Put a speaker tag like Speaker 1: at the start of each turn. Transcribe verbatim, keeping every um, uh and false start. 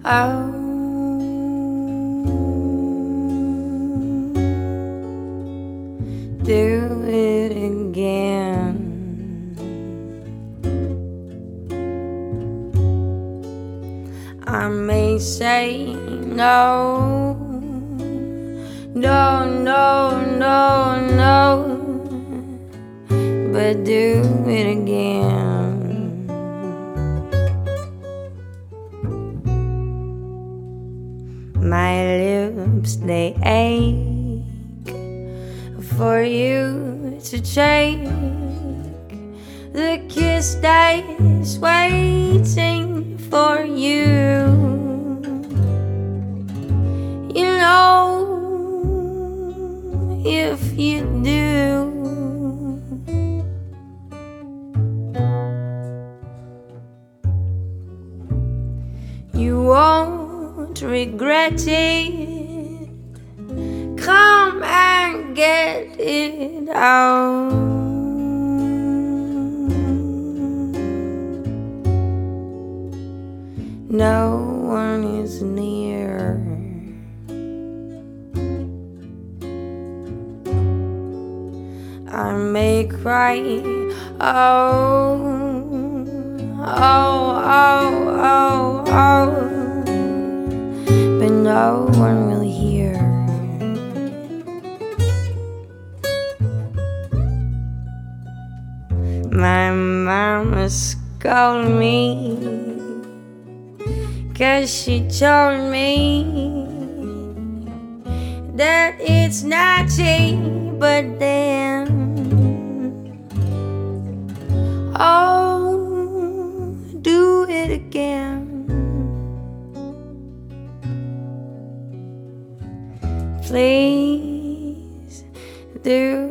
Speaker 1: Oh, do it again. I may say no, no, no, no, no, but do it again. My lips, they ache for you to take the kiss that's waiting for you. You know, if you do, you won't regret it. Come and get it out. No one is near. I may cry, oh, oh, oh, oh, oh, but no one will hear. My mama scolded me, 'cause she told me that it's naughty, but then, oh, do it again. Please do